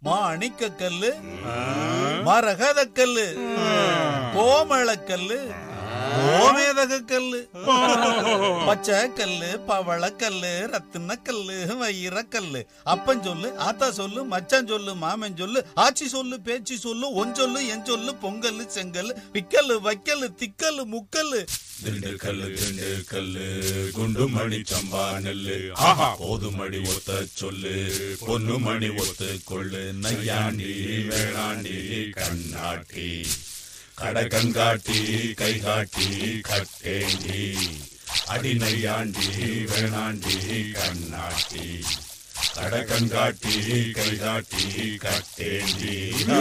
மாணிக்க கல்லு, மரகத கல்லு, கோமள கல்லு, கோமேதக கல்லு, பச்சை கல்லு, பவள கல்லு, ரத்தின கல்லு, வைர கல்லு. அப்பன் சொல்லு, ஆத்தா சொல்லு, மச்சான் சொல்லு, மாமன் சொல்லு, ஆச்சி சொல்லு, பேச்சு சொல்லு, ஒன் சொல்லு, என் சொல்லு, பொங்கல் செங்கல், விக்கல்லு, வைக்கல்லு, திக்கல்லு, முக்கல்லு. திண்டுக்கல்லு திண்டுக்கல்லு குண்டு மணி சம்பா நெல்லு போது மணி ஒத்த சொல்லு பொண்ணு மணி ஒத்து கொள்ளு நையாண்டி வேளாண்டி கண்ணாட்டி கடை கண்காட்டி கை காட்டி கட்டேண்டி அடி நையாண்டி வேளாண்டி கண்ணாட்டி கடை கண்காட்டி கை காட்டி கட்டேண்டி.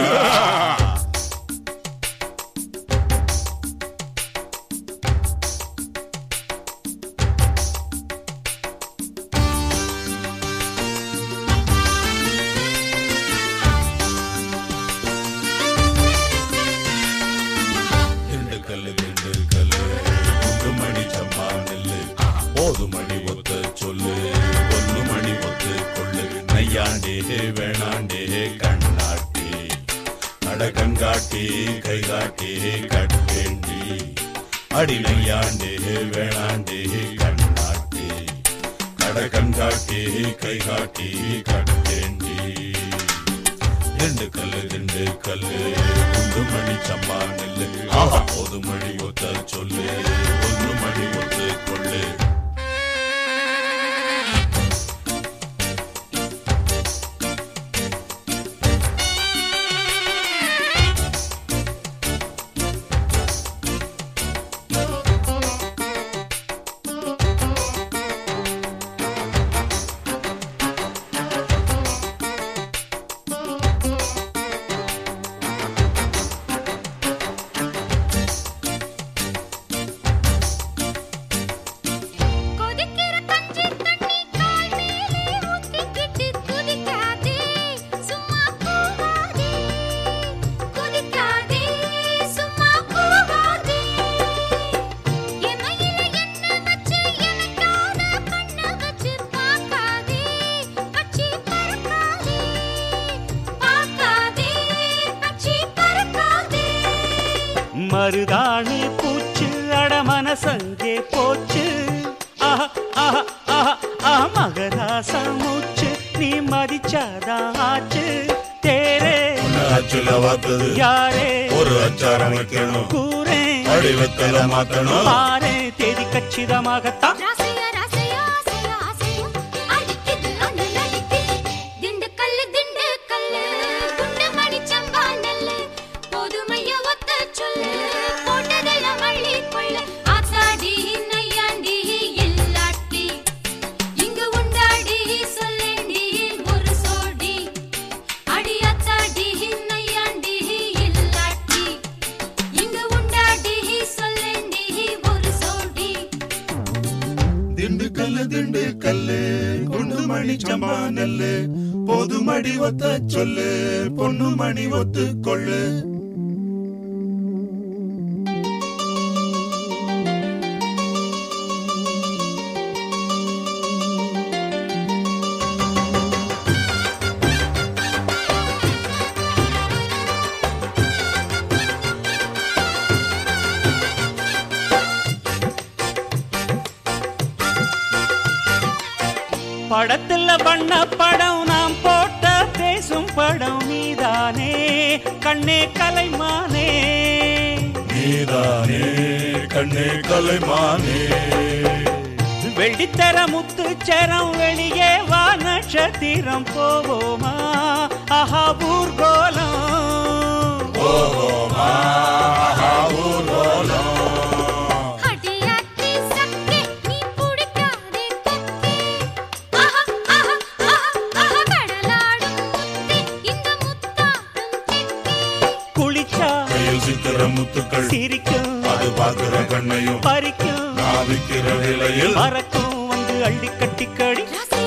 மணி ஒத்த சொல்லு பொண்ணு மணி ஒத்து கொள்ளு நையாண்டே வேணாண்டே கண்ணாட்டி கடை கண்காட்டி கை காட்டி கட்டேண்டி அடி நையாண்டே வேணாண்டே கண்ணாட்டி கடை கண்காட்டி கை காட்டி கட்டேண்டி. திண்டுக்கல்லு திண்டுக்கல்லு குண்டு மணி சம்பா நெல்லு பொது மணி ஒத்த சொல்லு பொண்ணு மணி ஒத்து கொள்ளு. மருதாணி பூச்சு அடமன சங்கே போச்சு மகராசா மூச்சு நீ மதிச்சாதான் ஆச்சு தேரே யாரே ஒரு அச்சாரம் வைக்கணும் கூரே அடிவத்தல மாத்தணும் பாரே தேதி கச்சிதமாகத்தான். திண்டுக்கல்லு திண்டுக்கல்லு குண்டு மணி சம்பா நெல்லு பொது மடி ஒத்த சொல்லு பொண்ணு மணி ஒத்து கொள்ளு. படத்துல பண்ண படம் நாம் போட்ட பேசும் படம் நீதானே கண்ணே கலைமானே நீதானே கண்ணே கலைமானே வெள்ளித்தர முத்துச்சரம் வெளியே வா நட்சத்திரம் போவோமா ஆஹா ஊர்கோலம் போவோமா ஆஹா ஊர்கோலம் முத்துக்கள் சிரிக்கும் அது பார்க்கிற கண்ணையும் பறிக்கும் நாவிக்கிற நிலையில் மறக்கும் வந்து அள்ளி கட்டிக்கடி.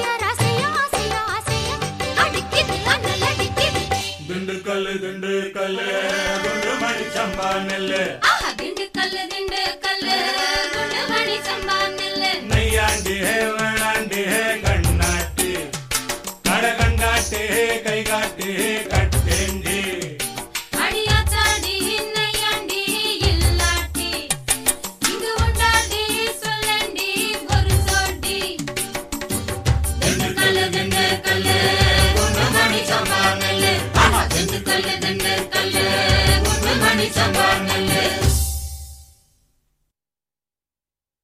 திண்டுக்கல்லு திண்டுக்கல்லு குண்டு மணி சம்பா நெல்லு திண்டுக்கல்லு திண்டுக்கல்லு குண்டு மணி சம்பா நெல்லு நையாண்டி வேளாண்டி கண்ணாட்டி கடை கண்டாட்டி கை காட்டி சம்பா